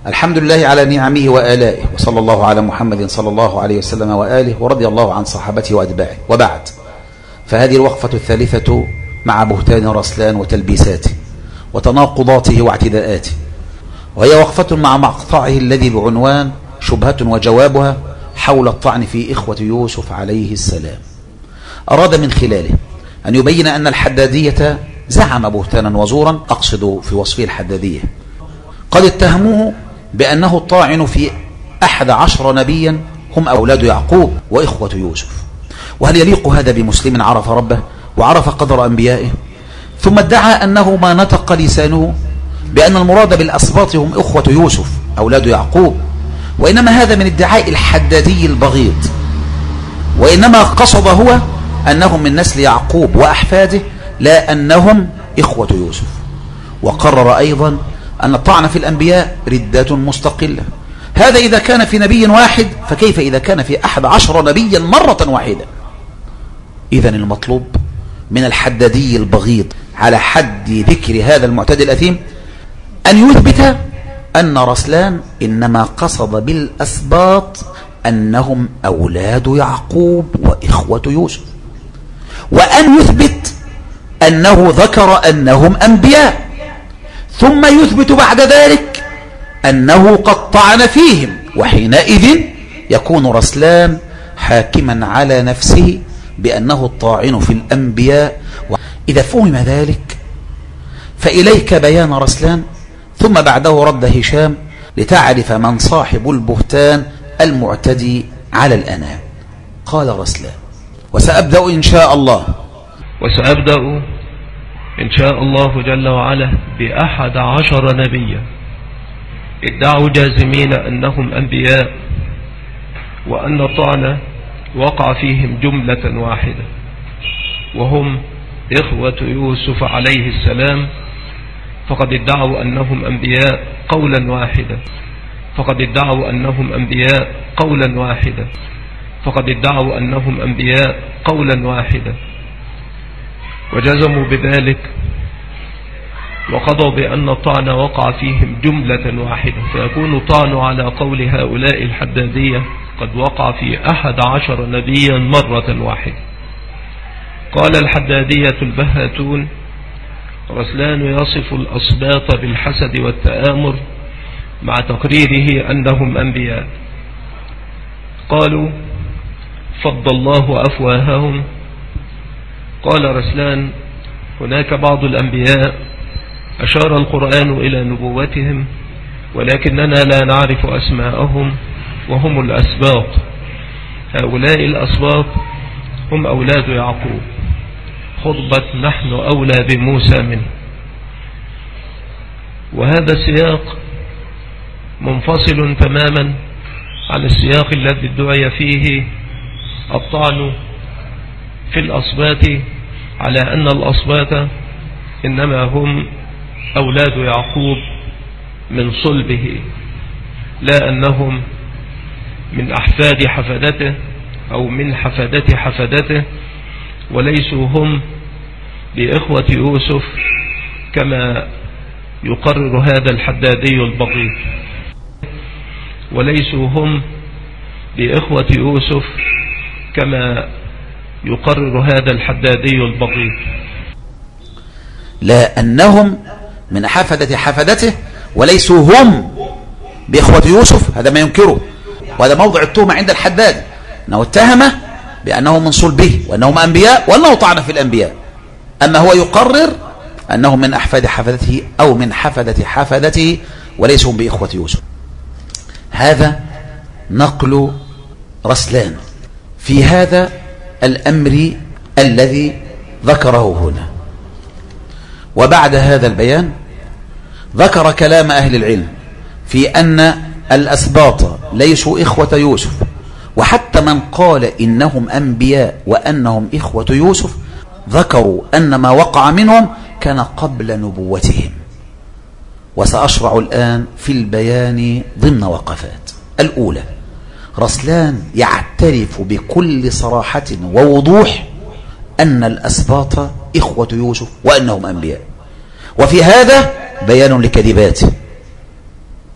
الحمد لله على نعمه وآلائه، وصلى الله على محمد صلى الله عليه وسلم وآله، ورضي الله عن صحابته وأتباعه. وبعد، فهذه الوقفة الثالثة مع بهتان رسلان وتلبيساته وتناقضاته واعتداءاته، وهي وقفة مع مقطعه الذي بعنوان شبهة وجوابها حول الطعن في إخوة يوسف عليه السلام. أراد من خلاله أن يبين أن الحدادية زعم بهتانا وزورا، أقصد في وصفه الحدادية، قد اتهموه بأنه الطاعن في 11 نبيا هم أولاد يعقوب وإخوة يوسف. وهل يليق هذا بمسلم عرف ربه وعرف قدر أنبيائه ثم ادعى أنه ما نطق لسانه بأن المراد بالأسباط هم إخوة يوسف أولاد يعقوب، وإنما هذا من ادعاء الحدادي البغيض، وإنما قصد هو أنهم من نسل يعقوب وأحفاده لا أنهم إخوة يوسف. وقرر أيضا أن الطعن في الأنبياء ردة مستقلة. هذا إذا كان في نبي واحد، فكيف إذا كان في 11 نبيا مرة واحدة؟ إذن المطلوب من الحدادي البغيض على حد ذكر هذا المعتدي الأثيم أن يثبت أن رسلان إنما قصد بالأسباط أنهم أولاد يعقوب وإخوة يوسف، وأن يثبت أنه ذكر أنهم أنبياء، ثم يثبت بعد ذلك أنه قد طعن فيهم، وحينئذ يكون رسلان حاكما على نفسه بأنه الطاعن في الأنبياء. إذا فهم ذلك فإليك بيان رسلان، ثم بعده رد هشام لتعرف من صاحب البهتان المعتدي على الأنام. قال رسلان: وسأبدأ إن شاء الله جل وعلا ب11 نبيا ادعوا جازمين أنهم أنبياء، وأن الطعن وقع فيهم جملة واحدة، وهم إخوة يوسف عليه السلام، فقد ادعوا أنهم أنبياء قولا واحدا، فقد ادعوا أنهم أنبياء قولا واحدا، فقد ادعوا أنهم أنبياء قولا واحدا، وجزموا بذلك وقضوا بأن الطعن وقع فيهم جملة واحدة، فيكون الطعن على قول هؤلاء الحدادية قد وقع في 11 نبيا مرة واحدة. قال الحدادية البهاتون: رسلان يصف الأصباط بالحسد والتآمر مع تقريره أنهم أنبياء. قالوا: فض الله أفواههم. قال رسلان: هناك بعض الأنبياء أشار القرآن إلى نبوتهم، ولكننا لا نعرف أسماءهم، وهم الأسباط. هؤلاء الأسباط هم أولاد يعقوب، خطبة نحن أولى بموسى منه. وهذا السياق منفصل تماما عن السياق الذي ادعي فيه الطعن في الأصباط على أن الأصباط إنما هم أولاد يعقوب من صلبه، لا أنهم من أحفاد حفدته أو من حفدة حفدته، وليسوا هم بإخوة يوسف كما يقرر هذا الحدادي البغيض، وليسوا هم بإخوة يوسف كما يقرر هذا الحدادي البغيض، لا أنهم من حفدة حفدته وليسوا هم بإخوة يوسف. هذا ما ينكره، وهذا موضع التهمة عند الحداد، أنه اتهم بأنه من صلبه وأنهم أنبياء وأنه طعن في الأنبياء، أما هو يقرر أنهم من أحفاد حفدته أو من حفدة حفدته وليسوا بإخوة يوسف. هذا نقل رسلان في هذا الأمر الذي ذكره هنا. وبعد هذا البيان ذكر كلام أهل العلم في أن الأسباط ليسوا إخوة يوسف، وحتى من قال إنهم أنبياء وأنهم إخوة يوسف ذكروا أن ما وقع منهم كان قبل نبوتهم. وسأشرع الآن في البيان ضمن وقفات. الأولى: رسلان يعترف بكل صراحة ووضوح أن الأسباط إخوة يوسف وأنهم أنبياء، وفي هذا بيان لكذباته،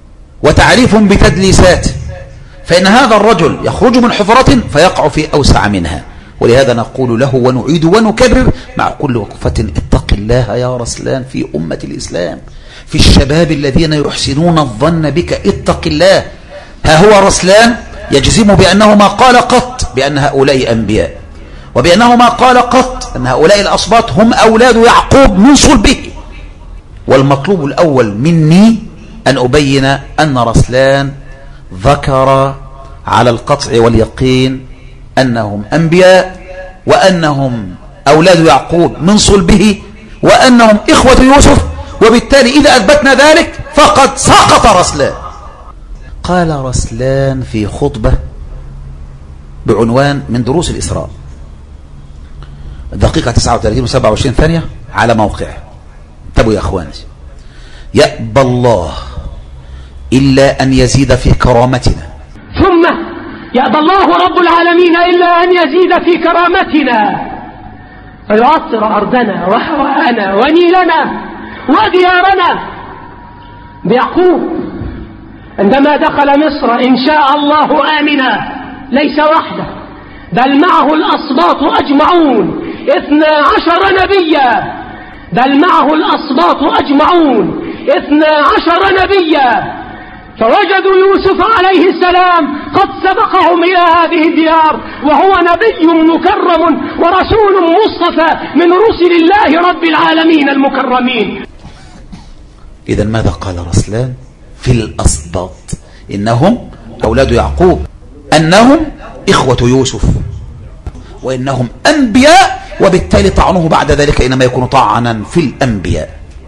وتعريف بتدليسات، فإن هذا الرجل يخرج من حفرة فيقع في أوسع منها. ولهذا نقول له ونعيد ونكرر مع كل وقفة: اتق الله يا رسلان في أمة الإسلام، في الشباب الذين يحسنون الظن بك، اتق الله. ها هو رسلان يجزم بأنه ما قال قط بأن هؤلاء أنبياء، وبأنه ما قال قط أن هؤلاء الأصباط هم أولاد يعقوب من صلبه. والمطلوب الأول مني أن أبين أن رسلان ذكر على القطع واليقين أنهم أنبياء، وأنهم أولاد يعقوب من صلبه، وأنهم إخوة يوسف، وبالتالي إذا أثبتنا ذلك فقد سقط رسلان. قال رسلان في خطبة بعنوان من دروس الإسراء، دقيقة 39 و27 ثانية على موقعه. انتبهوا يا أخواني: يأبى الله إلا أن يزيد في كرامتنا، ثم يأبى الله رب العالمين إلا أن يزيد في كرامتنا ويعطر أرضنا وهواءنا ونيلنا وديارنا بيعقوب عندما دخل مصر إن شاء الله آمنا ليس وحده، بل معه الأصباط أجمعون 12 نبيا، بل معه الأصباط أجمعون 12 نبيا. فوجدوا يوسف عليه السلام قد سبقهم إلى هذه الديار، وهو نبي مكرم ورسول مصطفى من رسل الله رب العالمين المكرمين. إذن ماذا قال رسلان في الأصباط؟ إنهم أولاد يعقوب، أنهم إخوة يوسف، وإنهم أنبياء، وبالتالي طعنوه بعد ذلك إنما يكون طعنا في الأنبياء.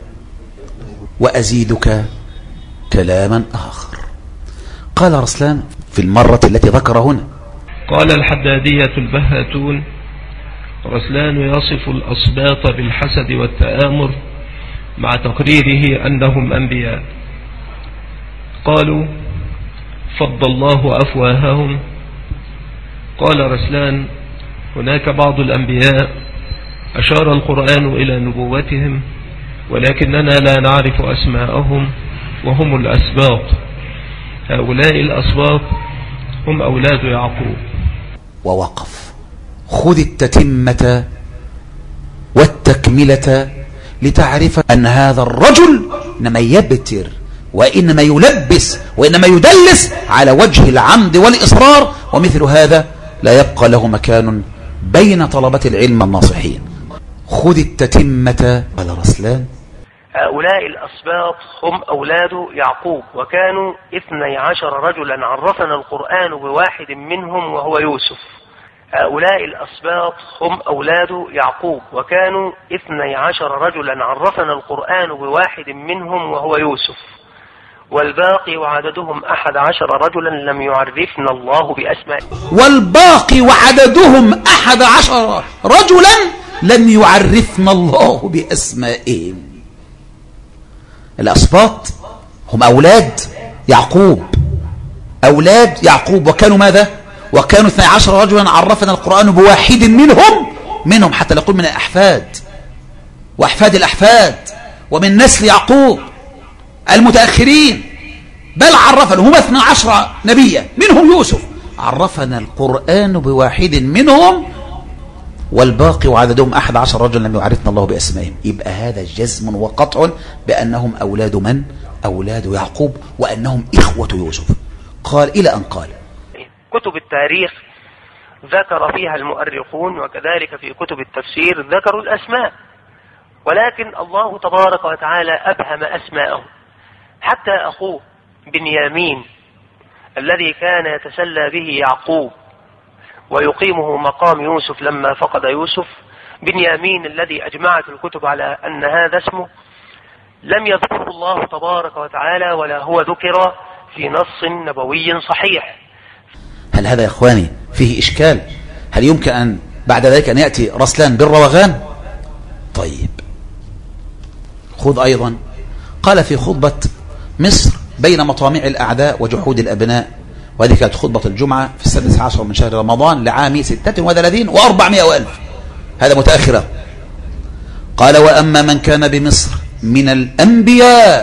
وأزيدك كلاما آخر. قال رسلان في المرة التي ذكر هنا: قال الحدادية البهاتون: رسلان يصف الأصباط بالحسد والتآمر مع تقريره أنهم أنبياء. قالوا: فض الله أفواههم. قال رسلان: هناك بعض الأنبياء أشار القرآن إلى نبوتهم، ولكننا لا نعرف أسماءهم، وهم الأسباط. هؤلاء الأسباط هم أولاد يعقوب. ووقف. خذ التتمة والتكملة لتعرف أن هذا الرجل إنما يبتر، وإنما يلبس، وإنما يدلس على وجه العمد والإصرار، ومثل هذا لا يبقى له مكان بين طلبة العلم الناصحين. خذ التتمة. قال رسلان: هؤلاء الأسباط هم أولاد يعقوب، وكانوا 12 رجلا عرفنا القرآن بواحد منهم وهو يوسف. هؤلاء الأسباط هم أولاد يعقوب، وكانوا 12 رجلا عرفنا القرآن بواحد منهم وهو يوسف، والباقي وعددهم 11 رجلا لم يعرفنا الله بأسمائهم. والباقي وعددهم 11 رجلا لم يعرفنا الله بأسمائهم. الأسباط هم أولاد يعقوب، أولاد يعقوب، وكانوا ماذا؟ وكانوا 12 رجلا عرفنا القرآن بواحد منهم حتى نقول من الأحفاد وأحفاد الأحفاد ومن نسل يعقوب المتأخرين، بل عرفنا هم 12 نبيا منهم يوسف، عرفنا القرآن بواحد منهم، والباقي وعددهم 11 رجلا لم يعرفنا الله بأسمائهم. يبقى هذا جزم وقطع بأنهم أولاد من؟ أولاد يعقوب، وأنهم إخوة يوسف. قال إلى أن قال: كتب التاريخ ذكر فيها المؤرخون، وكذلك في كتب التفسير ذكروا الأسماء، ولكن الله تبارك وتعالى أبهم أسماءهم. حتى أخوه بنيامين الذي كان يتسلى به يعقوب ويقيمه مقام يوسف لما فقد يوسف، بنيامين الذي أجمعت الكتب على أن هذا اسمه، لم يذكره الله تبارك وتعالى ولا هو ذكر في نص نبوي صحيح. هل هذا يا إخواني فيه إشكال؟ هل يمكن أن بعد ذلك أن يأتي رسلان بالروغان؟ طيب، خذ أيضا. قال في خطبة مصر بين مطامع الأعداء وجحود الأبناء، وهذه كانت خطبة الجمعة في 16 من شهر رمضان لعام 36 و400 وألف، هذا متأخرة. قال: وأما من كان بمصر من الأنبياء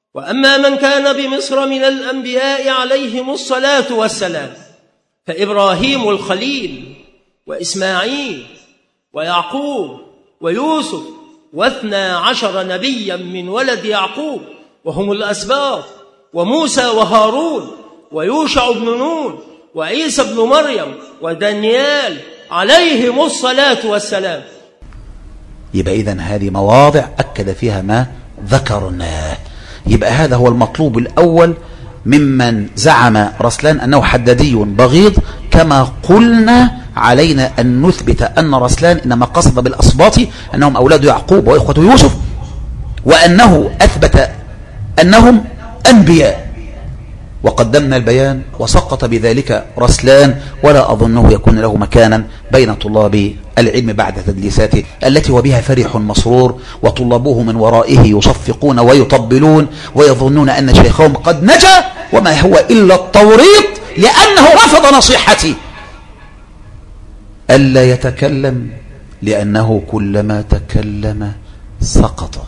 وأما من كان بمصر من الأنبياء عليهم الصلاة والسلام فإبراهيم الخليل وإسماعيل ويعقوب ويوسف و12 نبيا من ولد يعقوب وهم الأسباط، وموسى وهارون ويوشع بن نون وعيسى بن مريم ودانيال عليهم الصلاة والسلام. يبقى إذن هذه مواضع أكد فيها ما ذكرناه. يبقى هذا هو المطلوب الأول ممن زعم رسلان أنه حدادي بغيض. كما قلنا علينا أن نثبت أن رسلان إنما قصد بالأسباط أنهم أولاد يعقوب وإخوة يوسف، وأنه أثبت أنهم أنبياء، وقدمنا البيان وسقط بذلك رسلان، ولا أظنه يكون له مكانا بين طلاب العلم بعد تدليساته التي وبها فرح مسرور، وطلابه من ورائه يصفقون ويطبلون ويظنون أن شيخهم قد نجا، وما هو إلا التوريط، لأنه رفض نصيحتي ألا يتكلم، لأنه كلما تكلم سقط.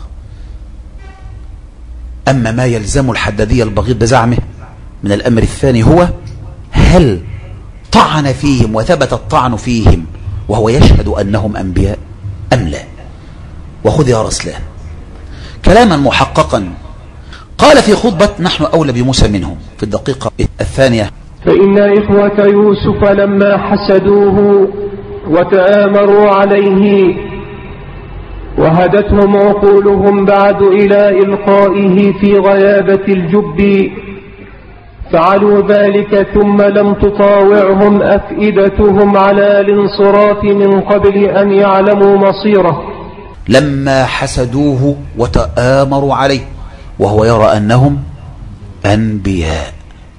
أما ما يلزم الحدادية البغيض بزعمه من الأمر الثاني هو هل طعن فيهم وثبت الطعن فيهم وهو يشهد أنهم أنبياء أم لا؟ وخذ يا رسلان كلاما محققا قال في خطبة نحن أولى بموسى منهم في الدقيقة الثانية: فإن إخوة يوسف لما حسدوه وتآمروا عليه وهدتهم عقولهم بعد إلى إلقائه في غيابة الجب فعلوا ذلك ثم لم تطاوعهم أفئدتهم على الانصراف من قبل أن يعلموا مصيره. لما حسدوه وتآمروا عليه وهو يرى أنهم أنبياء.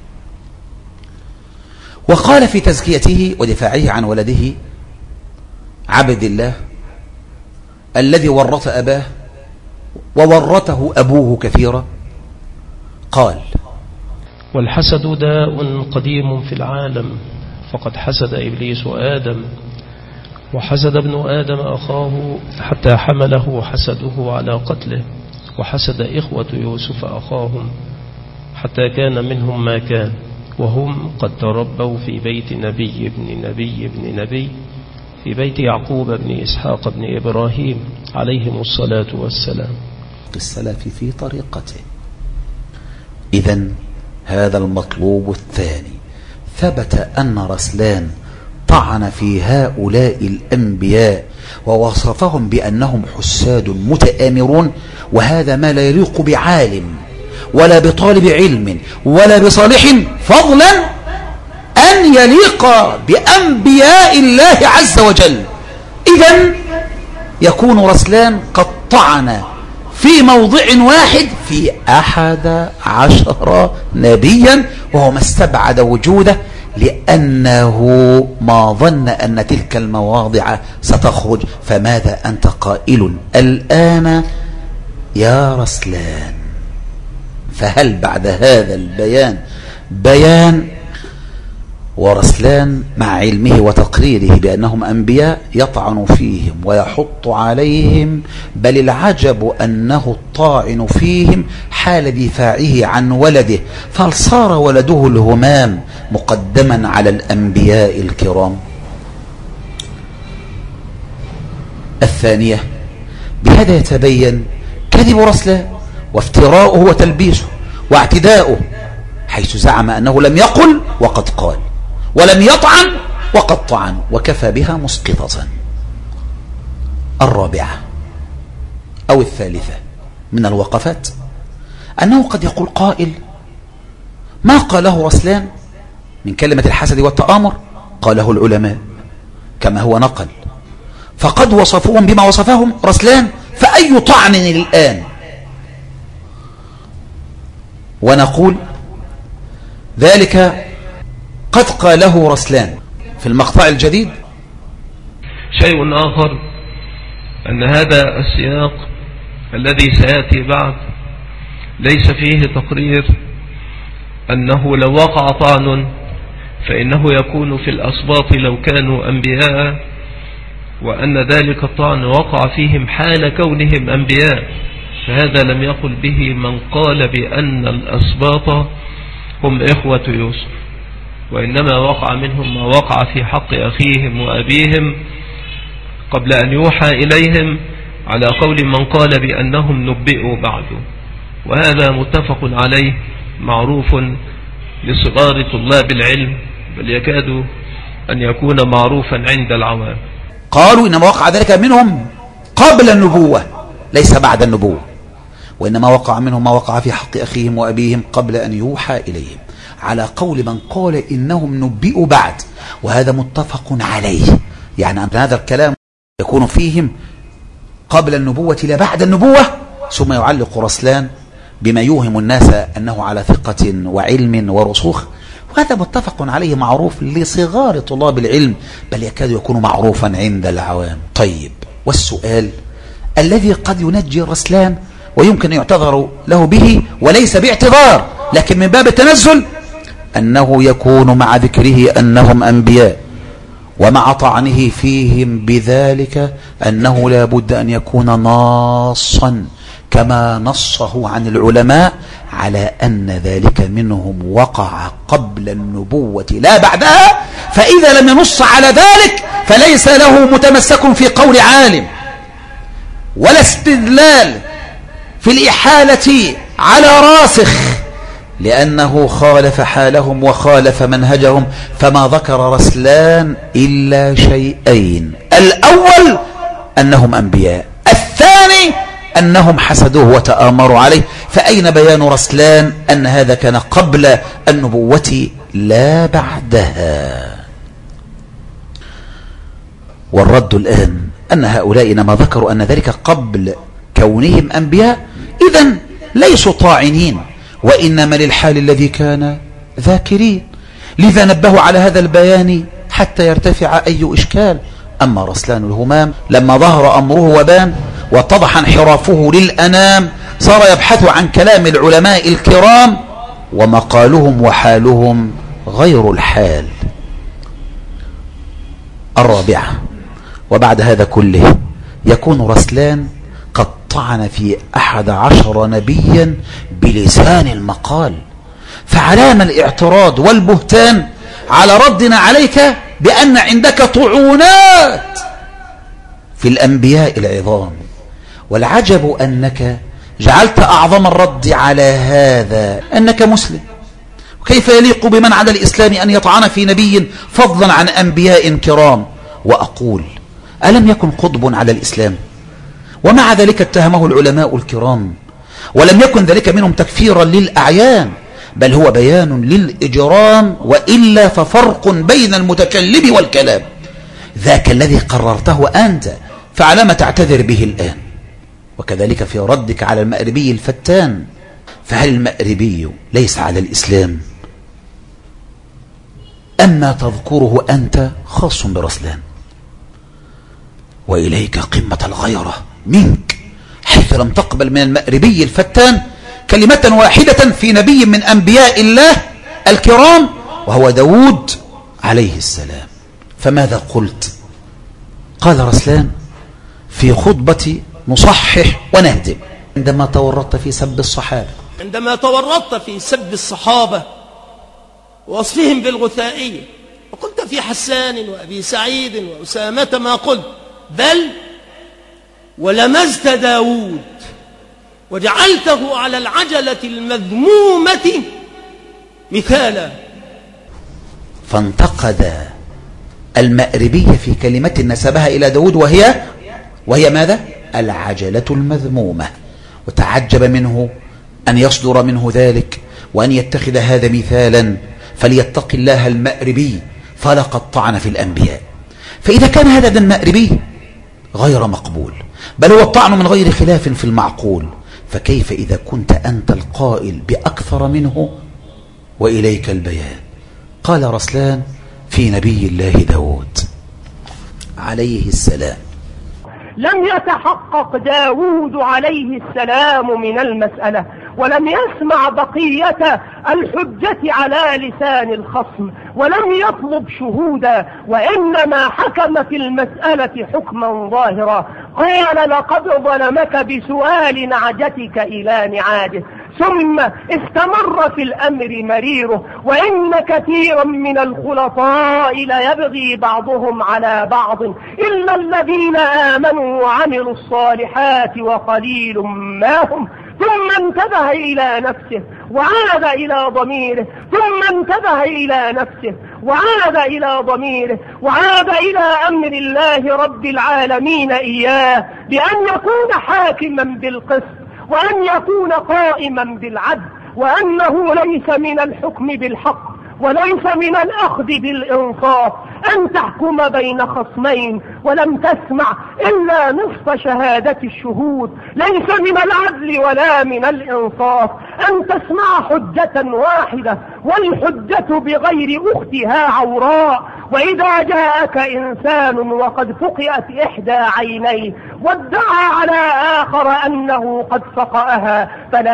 وقال في تزكيته ودفاعه عن ولده عبد الله الذي ورث أباه وورثه أبوه كثيرا، قال: والحسد داء قديم في العالم، فقد حسد إبليس آدم وحسد ابن آدم أخاه حتى حمله حسده على قتله، وحسد إخوة يوسف أخاهم حتى كان منهم ما كان، وهم قد تربوا في بيت نبي ابن نبي ابن نبي، في بيت يعقوب بن إسحاق بن إبراهيم عليهم الصلاة والسلام. السلف في طريقته. إذن هذا المطلوب الثاني، ثبت أن رسلان طعن في هؤلاء الأنبياء ووصفهم بأنهم حساد متآمرون، وهذا ما لا يليق بعالم ولا بطالب علم ولا بصالح، فضلا أن يليق بأنبياء الله عز وجل. إذن يكون رسلان قد طعن في موضع واحد في 11 نبيا، وهو ما استبعد وجوده، لأنه ما ظن أن تلك المواضع ستخرج. فماذا أنت قائل الآن يا رسلان؟ فهل بعد هذا البيان بيان؟ ورسلان مع علمه وتقريره بأنهم أنبياء يطعن فيهم ويحط عليهم، بل العجب أنه الطاعن فيهم حال دفاعه عن ولده، فصار ولده الهمام مقدما على الأنبياء الكرام. الثانية، بهذا يتبين كذب رسلان وافتراؤه وتلبيسه واعتداؤه، حيث زعم أنه لم يقل وقد قال، ولم يطعن وقد طعن، وكفى بها مسقطة. الرابعة أو الثالثة من الوقفات أنه قد يقول قائل: ما قاله رسلان من كلمة الحسد والتآمر قاله العلماء كما هو نقل، فقد وصفوهم بما وصفهم رسلان، فأي طعن الآن؟ ونقول ذلك قد قاله رسلان في المقطع الجديد. شيء آخر أن هذا السياق الذي سيأتي بعد ليس فيه تقرير أنه لو وقع طعن فإنه يكون في الأسباط لو كانوا أنبياء، وأن ذلك الطعن وقع فيهم حال كونهم أنبياء، فهذا لم يقل به من قال بأن الأسباط هم إخوة يوسف، وإنما وقع منهم ما وقع في حق أخيهم وأبيهم قبل أن يوحى إليهم، على قول من قال بأنهم نبئوا بعد. وهذا متفق عليه معروف لصغار طلاب العلم، بل يكاد أن يكون معروفا عند العوام. قالوا إنما وقع ذلك منهم قبل النبوة ليس بعد النبوة، وإنما وقع منهم ما وقع في حق أخيهم وأبيهم قبل أن يوحى إليهم، على قول من قال إنهم نبئوا بعد، وهذا متفق عليه، يعني أن هذا الكلام يكون فيهم قبل النبوة لا بعد النبوة. ثم يعلق رسلان بما يوهم الناس أنه على ثقة وعلم ورسوخ، وهذا متفق عليه معروف لصغار طلاب العلم، بل يكاد يكون معروفا عند العوام. طيب، والسؤال الذي قد ينجي الرسلان ويمكن أن يعتذر له به وليس باعتذار لكن من باب التنزل، أنه يكون مع ذكره أنهم أنبياء ومع طعنه فيهم بذلك أنه لا بد أن يكون ناصا كما نصه عن العلماء على أن ذلك منهم وقع قبل النبوة لا بعدها، فإذا لم ينص على ذلك فليس له متمسك في قول عالم ولا استدلال في الإحالة على راسخ، لأنه خالف حالهم وخالف منهجهم. فما ذكر رسلان إلا شيئين: الأول أنهم أنبياء، الثاني أنهم حسدوه وتآمروا عليه. فأين بيان رسلان أن هذا كان قبل النبوة لا بعدها؟ والرد الآن أن هؤلاء إنما ذكروا أن ذلك قبل كونهم أنبياء، إذن ليسوا طاعنين، وإنما للحال الذي كان ذاكرين، لذا نبهوا على هذا البيان حتى يرتفع أي إشكال. أما رسلان الهمام لما ظهر أمره وبان واتضح انحرافه للأنام صار يبحث عن كلام العلماء الكرام، ومقالهم وحالهم غير الحال. الرابعة، وبعد هذا كله يكون رسلان قد طعن في 11 نبيا بلسان المقال، فعلام الاعتراض والبهتان على ردنا عليك بأن عندك طعونات في الأنبياء العظام. والعجب أنك جعلت أعظم الرد على هذا أنك مسلم، وكيف يليق بمن عدا الإسلام أن يطعن في نبي فضلا عن أنبياء كرام؟ وأقول: ألم يكن قطب على الإسلام؟ ومع ذلك اتهمه العلماء الكرام، ولم يكن ذلك منهم تكفيرا للأعيان، بل هو بيان للإجرام، وإلا ففرق بين المتكلم والكلام. ذاك الذي قررته أنت، فعلى ما تعتذر به الآن؟ وكذلك في ردك على المأربي الفتان، فهل المأربي ليس على الإسلام؟ أما تذكره أنت خاص برسلان، وإليك قمة الغيرة منك حيث لم تقبل من المأربي الفتان كلمة واحدة في نبي من أنبياء الله الكرام وهو داود عليه السلام. فماذا قلت؟ قال رسلان في خطبة نصحح ونهدم عندما تورطت في سب الصحابة، عندما تورطت في سب الصحابة ووصفهم بالغثائية، وقلت في حسان وأبي سعيد وأسامة ما قلت، بل ولمزت داود وجعلته على العجلة المذمومة مثالا. فانتقد المأربي في كلمة نسبها إلى داود وهي ماذا؟ العجلة المذمومة، وتعجب منه أن يصدر منه ذلك وأن يتخذ هذا مثالا، فليتق الله المأربي فلقد طعن في الأنبياء. فإذا كان هذا من المأربي غير مقبول، بل هو الطعن من غير خلاف في المعقول، فكيف إذا كنت أنت القائل بأكثر منه وإليك البيان؟ قال رسلان في نبي الله داود عليه السلام: لم يتحقق داود عليه السلام من المسألة، ولم يسمع بقية الحجة على لسان الخصم، ولم يطلب شهودا، وإنما حكم في المسألة حكما ظاهرا. قال لقد ظلمك بسؤال نعجتك إلى نعاجه، ثم استمر في الأمر مريره، وإن كثيرا من الخلطاء ليبغي بعضهم على بعض إلا الذين آمنوا وعملوا الصالحات وقليل ما هم. ثم انتبه إلى نفسه وعاد إلى ضميره، ثم انتبه إلى نفسه وعاد إلى ضميره، وعاد إلى أمر الله رب العالمين إياه بأن يكون حاكما بالقسط، وأن يكون قائما بالعدل، وأنه ليس من الحكم بالحق وليس من الأخذ بالإنصاف أن تحكم بين خصمين ولم تسمع إلا نصف شهادة الشهود. ليس من العدل ولا من الإنصاف أن تسمع حجة واحدة والحجة بغير أختها عوراء. وإذا جاءك إنسان وقد فقئت إحدى عينيه وادعى على آخر أنه قد فقأها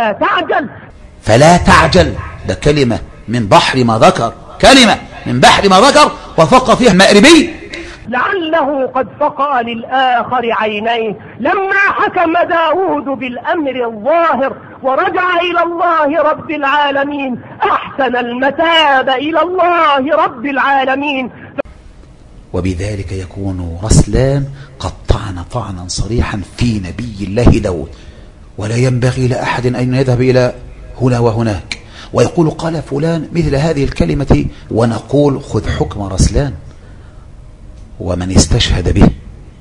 فلا تعجل. ده كلمة من بحر ما ذكر، كلمة من بحر ما ذكر وفق فيها مأربي، لعله قد فقأ للآخر عينيه. لما حكم داود بالأمر الظاهر ورجع إلى الله رب العالمين أحسن المتاب إلى الله رب العالمين. وبذلك يكون رسلان قد طعن طعنا صريحا في نبي الله داود، ولا ينبغي لأحد أن يذهب إلى هنا وهناك ويقول قال فلان مثل هذه الكلمة ونقول خذ حكم رسلان. ومن استشهد به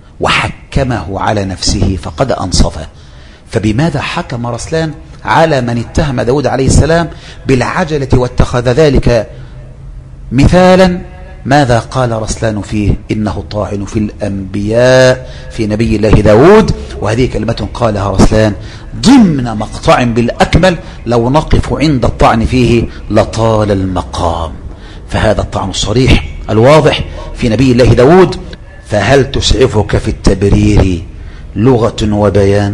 وحكمه على نفسه فقد أنصفه. فبماذا حكم رسلان على من اتهم داود عليه السلام بالعجلة واتخذ ذلك مثالا؟ ماذا قال رسلان فيه؟ إنه طاعن في الأنبياء في نبي الله داود. وهذه كلمة قالها رسلان ضمن مقطع بالأكمل لو نقف عند الطعن فيه لطال المقام. فهذا الطعن الصريح الواضح في نبي الله داود. فهل تسعفك في التبرير لغة وبيان؟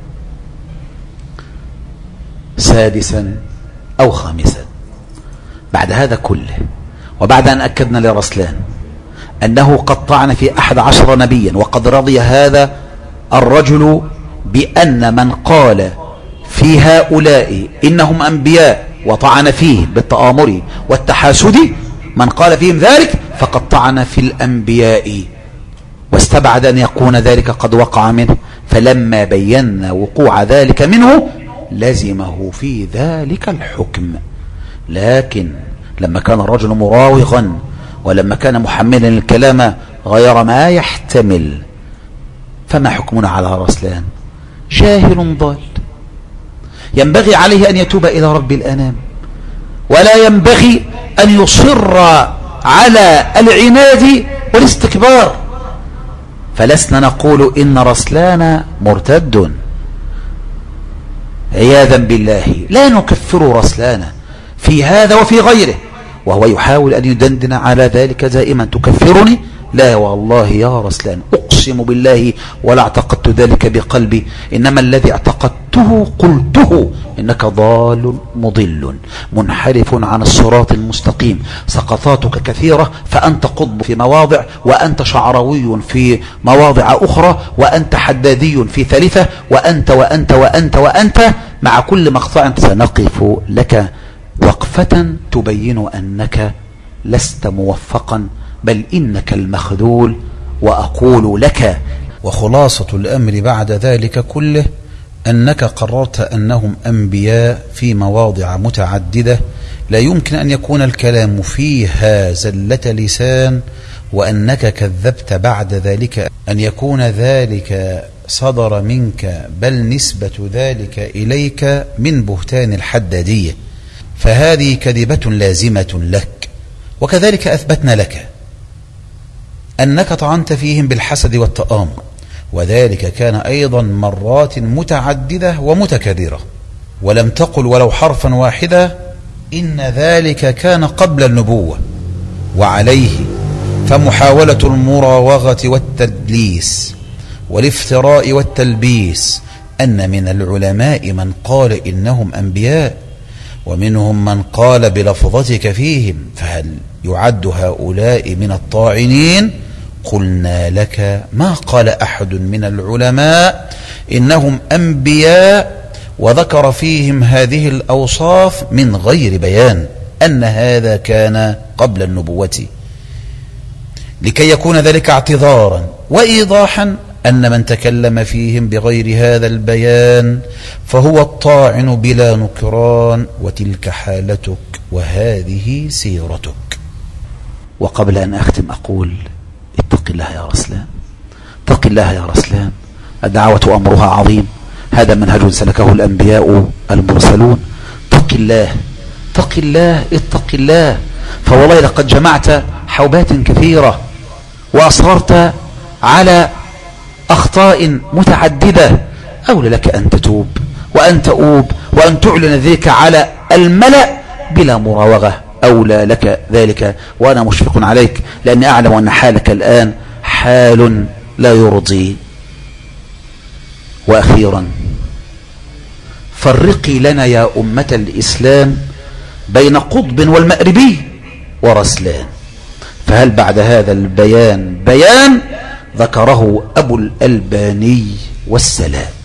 سادسا أو خامسا. بعد هذا كله وبعد أن أكدنا لرسلان أنه قد طعن في 11 نبيا وقد رضي هذا الرجل بأن من قال في هؤلاء إنهم أنبياء وطعن فيه بالتآمر والتحاسد، من قال فيهم ذلك فقد طعن في الأنبياء، واستبعد أن يكون ذلك قد وقع منه. فلما بينا وقوع ذلك منه لزمه في ذلك الحكم. لكن لما كان الرجل مراوغا ولما كان محملا الكلام غير ما يحتمل، فما حكمنا على رسلان؟ جاهل ضال، ينبغي عليه أن يتوب إلى رب الأنام، ولا ينبغي أن يصر على العناد والاستكبار. فلسنا نقول إن رسلان مرتد عياذا بالله، لا نكفر رسلان في هذا وفي غيره، وهو يحاول أن يدندن على ذلك دائما. تكفرني؟ لا والله يا رسلان أقسم بالله ولا اعتقدت ذلك بقلبي، إنما الذي اعتقدته قلته، إنك ضال مضل منحرف عن الصراط المستقيم، سقطاتك كثيرة، فأنت قطب في مواضع، وأنت شعروي في مواضع أخرى، وأنت حدادي في ثالثة، وأنت وأنت وأنت وأنت. مع كل مقطع سنقف لك وقفة تبين أنك لست موفقا، بل إنك المخذول. وأقول لك وخلاصة الأمر بعد ذلك كله أنك قررت أنهم أنبياء في مواضع متعددة لا يمكن أن يكون الكلام فيها زلة لسان، وأنك كذبت بعد ذلك أن يكون ذلك صدر منك، بل نسبة ذلك إليك من بهتان الحدادية. فهذه كذبة لازمة لك. وكذلك أثبتنا لك أنك طعنت فيهم بالحسد والتآمر، وذلك كان أيضا مرات متعددة ومتكررة، ولم تقل ولو حرفا واحدا إن ذلك كان قبل النبوة. وعليه فمحاولة المراوغة والتدليس والافتراء والتلبيس أن من العلماء من قال إنهم أنبياء، ومنهم من قال بلفظتك فيهم، فهل يعد هؤلاء من الطاعنين؟ قلنا لك ما قال أحد من العلماء إنهم أنبياء وذكر فيهم هذه الأوصاف من غير بيان، أن هذا كان قبل النبوة، لكي يكون ذلك اعتذارا وإيضاحا أن من تكلم فيهم بغير هذا البيان فهو الطاعن بلا نكران، وتلك حالتك وهذه سيرتك. وقبل أن أختم أقول اتق الله يا رسلان، اتق الله يا رسلان، الدعوة أمرها عظيم، هذا منهج سلكه الأنبياء المرسلون. اتق الله، اتق الله، اتق الله، فوالله لقد جمعت حوبات كثيرة وأصررت على أخطاء متعددة، أولى لك أن تتوب وأن تؤوب وأن تعلن ذلك على الملأ بلا مراوغة، أولى لك ذلك، وأنا مشفق عليك لأني أعلم أن حالك الآن حال لا يرضي. وأخيرا فرقي لنا يا أمة الإسلام بين قطب والمأربي ورسلان، فهل بعد هذا البيان بيان ذكره أبو الألباني والسلام.